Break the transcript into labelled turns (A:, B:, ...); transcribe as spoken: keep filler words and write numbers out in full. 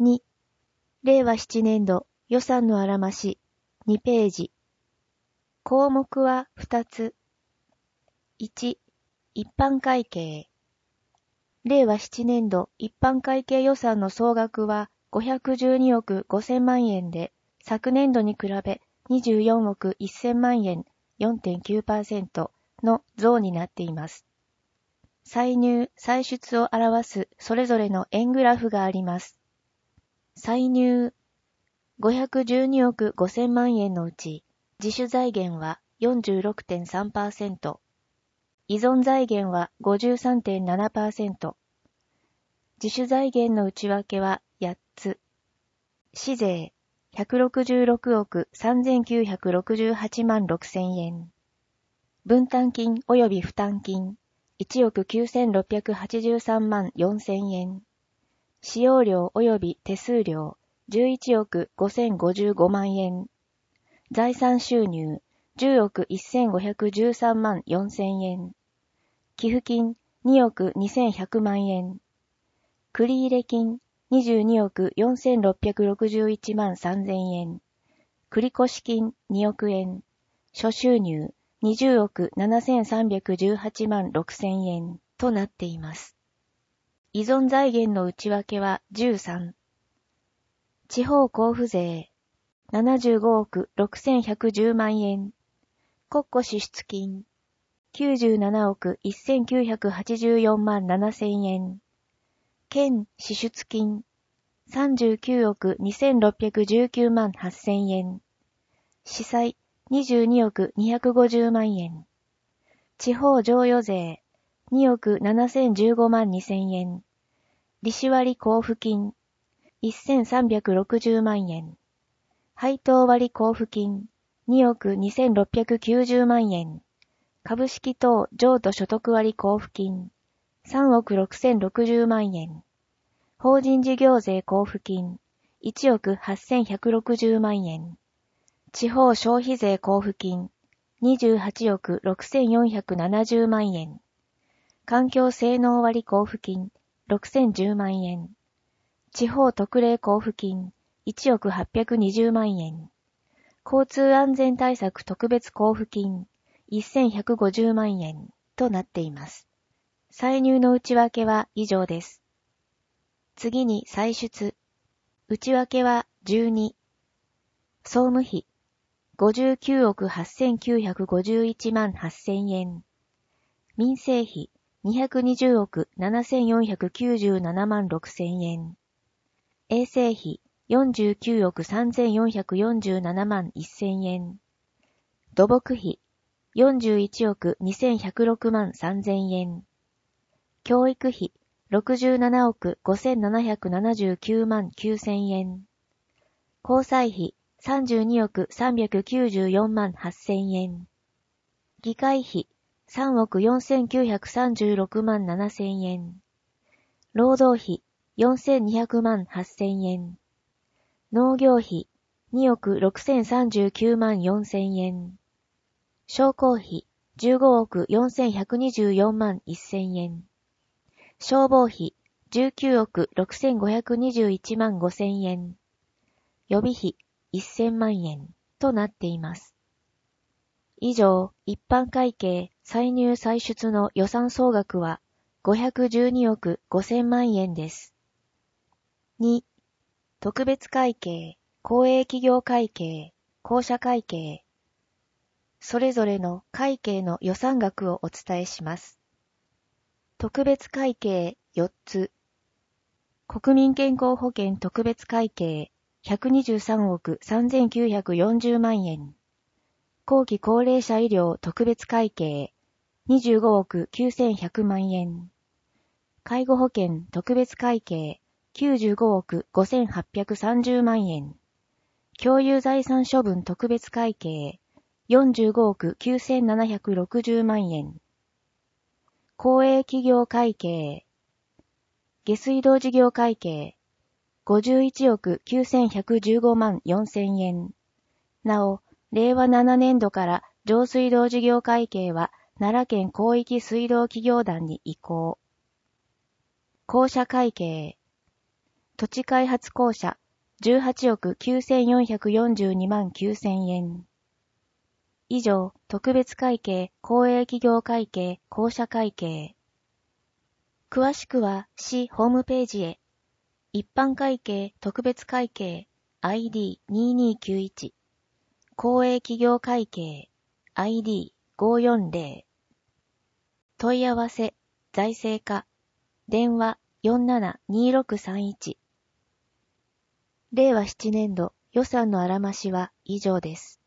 A: に、令和ななねん度予算のあらましにページ。項目はふたつ。いち、一般会計。令和ななねん度一般会計予算の総額はごひゃくじゅうにおくごせん万円で、昨年度に比べにじゅうよんおくせん万円 よんてんきゅうパーセント の増になっています。歳入・歳出を表すそれぞれの円グラフがあります。歳入ごひゃくじゅうにおくごせん万円のうち、自主財源は よんじゅうろくてんさんパーセント、依存財源は ごじゅうさんてんななパーセント、自主財源の内訳はやっつ、市税ひゃくろくじゅうろくおくさんぜんきゅうひゃくろくじゅうはちまんろくせん円、分担金及び負担金いちおくきゅうせんろっぴゃくはちじゅうさんまんよんせん円、使用料及び手数料じゅういちおくごせんごじゅうごまん円、財産収入じゅうおくせんごひゃくじゅうさんまんよんせん円、寄付金におくにせんひゃくまん円、繰入金にじゅうにおくよんせんろっぴゃくろくじゅういちまんさんぜん円、繰越金におく円、諸収入にじゅうおくななせんさんびゃくじゅうはちまんろくせん円となっています。依存財源の内訳はじゅうさん。地方交付税ななじゅうごおくろくせんひゃくじゅうまん円、国庫支出金きゅうじゅうななおくせんきゅうひゃくはちじゅうよんまんななせん円、県支出金さんじゅうきゅうおくにせんろっぴゃくじゅうきゅうまんはっせん円、司祭にじゅうにおくにひゃくごじゅうまん円、地方譲与税におくななせんじゅうごまんにせん円、利子割交付金せんさんびゃくろくじゅうまん円、配当割交付金におくにせんろっぴゃくきゅうじゅうまん円、株式等譲渡所得割交付金さんおくろくせんろくじゅうまん円、法人事業税交付金いちおくはっせんひゃくろくじゅうまん円、地方消費税交付金にじゅうはちおくろくせんよんひゃくななじゅうまん円、環境性能割交付金ろくせんじゅうまん円、地方特例交付金いちおくはっぴゃくにじゅうまん円、交通安全対策特別交付金せんひゃくごじゅうまん円となっています。歳入の内訳は以上です。次に歳出。内訳はじゅうに。総務費ごじゅうきゅうおくはっせんきゅうひゃくごじゅういちまんはっせん円。民生費にひゃくにじゅうおくななせんよんひゃくきゅうじゅうななまんろくせん円。衛生費よんじゅうきゅうおくさんぜんよんひゃくよんじゅうななまんせん円。土木費よんじゅういちおくにせんひゃくろくまんさんぜん円。教育費ろくじゅうななおくごせんななひゃくななじゅうきゅうまんきゅうせん円。交際費さんじゅうにおくさんびゃくきゅうじゅうよんまんはっせん円。議会費さんおくよんせんきゅうひゃくさんじゅうろくまんななせん円。労働費よんせんにひゃくまんはっせん円。農業費におくろくせんさんじゅうきゅうまんよんせん円。商工費じゅうごおくよんせんひゃくにじゅうよんまんせん円。消防費じゅうきゅうおくろくせんごひゃくにじゅういちまんごせん円。予備費せんまん円となっています。以上、一般会計歳入歳出の予算総額はごひゃくじゅうにおくごせんまん円です。に、特別会計、公営企業会計、公社会計。それぞれの会計の予算額をお伝えします。特別会計よっつ。国民健康保険特別会計ひゃくにじゅうさんおくさんぜんきゅうひゃくよんじゅうまん円。後期高齢者医療特別会計にじゅうごおくきゅうせんひゃくまん円。介護保険特別会計きゅうじゅうごおくごせんはっぴゃくさんじゅうまん円。共有財産処分特別会計よんじゅうごおくきゅうせんななひゃくろくじゅうまん円。公営企業会計下水道事業会計ごじゅういちおくきゅうせんひゃくじゅうごまんよんせん円。なお、れいわななねん度から上水道事業会計は奈良県広域水道企業団に移行。公社会計土地開発公社じゅうはちおくきゅうせんよんひゃくよんじゅうにまんきゅうせんえん。以上、特別会計、公営企業会計、公社会計。詳しくは市ホームページへ。一般会計、特別会計、アイディーにーにーきゅういち。公営企業会計、アイディーごーよんぜろ。問い合わせ、財政課、電話 よんななにーろくさんいち。れいわななねんど予算のあらましは以上です。